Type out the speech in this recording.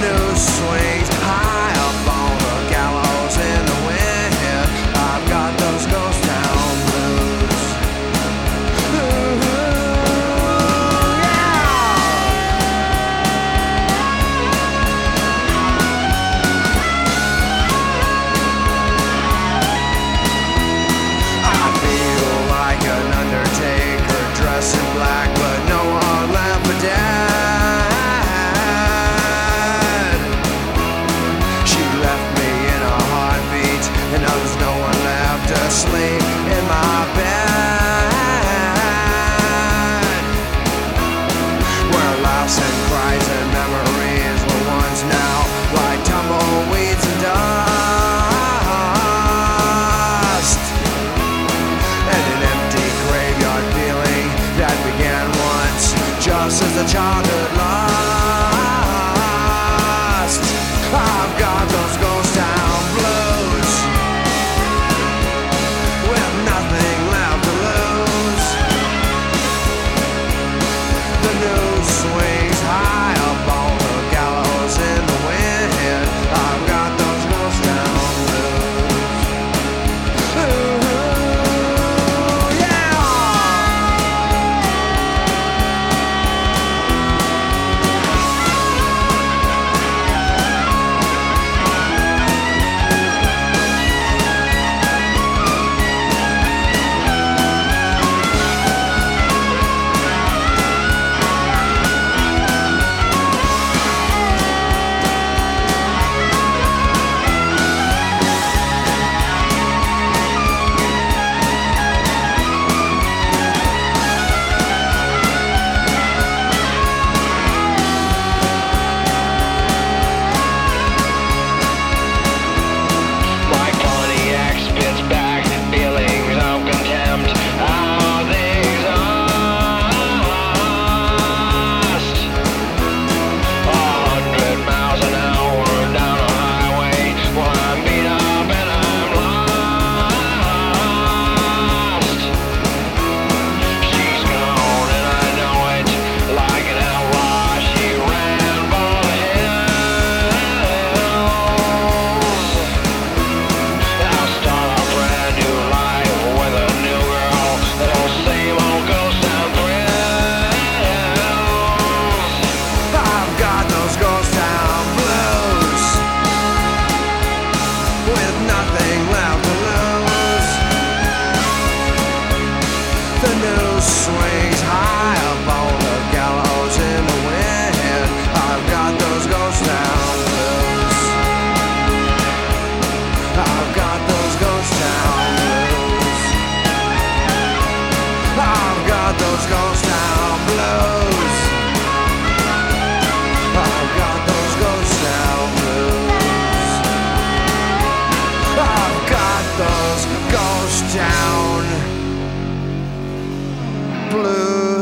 noose swings high up on the gallows in the wind. I've got those ghost town blues. Ooh, yeah. I feel like an undertaker dressed in black, but no one left for dead. She left me in a heartbeat, and now there's no one left to sleep in my bed. Where laughs and cries and memories were once now like tumbleweeds and dust, and an empty graveyard feeling that began once, just as the childhood lost. I've got those ghost town blues, with nothing left to lose. The news swings high up on the gallows in the wind. I've got those ghost town blues. Ooh, yeah. Like Pontiac spits back feelings of contempt. How they exhaust 100 miles an hour down a highway. Well, I'm beat up and I'm lost. She's gone and I know it. Like an outlaw, she ran for the hills. I'll start a brand new life with a new girl. Those same old ghost town thrills. I've got those ghost town blues, with nothing left to lose. The news swings high up on the gallows in the wind. I've got those ghost town blues. I've got those ghost town blues. I've got those ghost town blues. I've got those ghost town blues. I've got those ghost town blues.